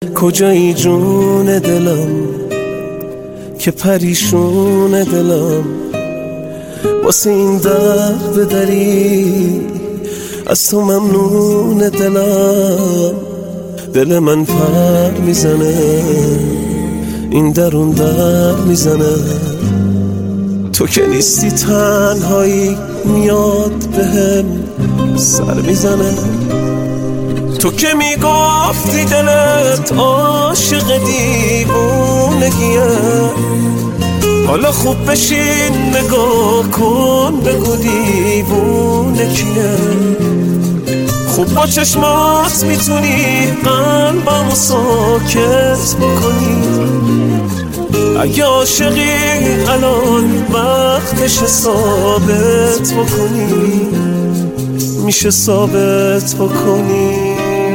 کجایی جون دلم که پریشون دلم واسه این درد بدری از تو ممنون دلم دل من پر میزنه این درون در میزنه تو که نیستی تنهایی میاد بهم سر میزنه تو که میگفتی دلت عاشق دیوونگیه حالا خوب بشین نگاه کن بگو دیوونه کیه خوب با چشمات میتونی قلبمو ساکت بکنی اگه عاشقی الان وقتش ثابت بکنی میشه ثابت بکنی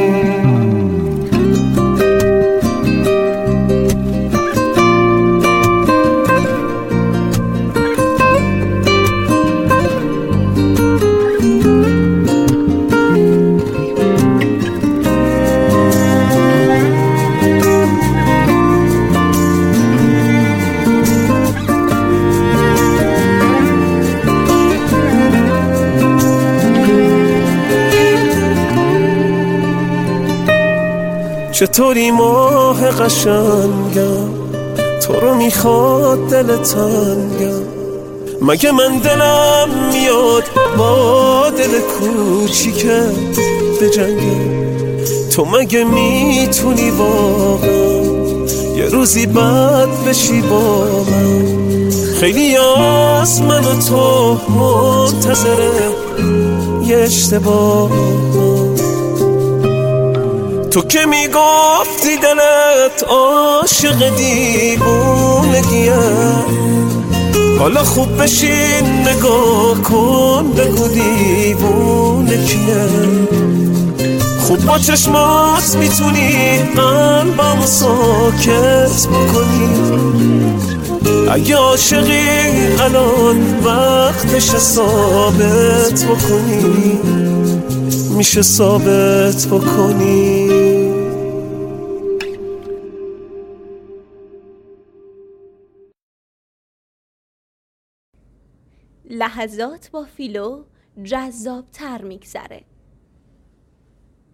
چطوری ماه قشنگم تو رو میخواد دل تنگم مگه من دلم میاد با دل کوچیکت بجنگم تو مگه میتونی واقعا یه روزی بد بشی با من خیلی از من و تو منتظره یه اشتباه تو که میگفتی دلت عاشق دیوونگیه حالا خوب بشین نگاه کن بگو دیوونه کیه خوب با چشمات میتونی قلبمو ساکت بکنی اگه عاشقی الان وقتش ثابت بکنی میشه ثابت بکنی لحظات با فیلو جذاب‌تر میگذره.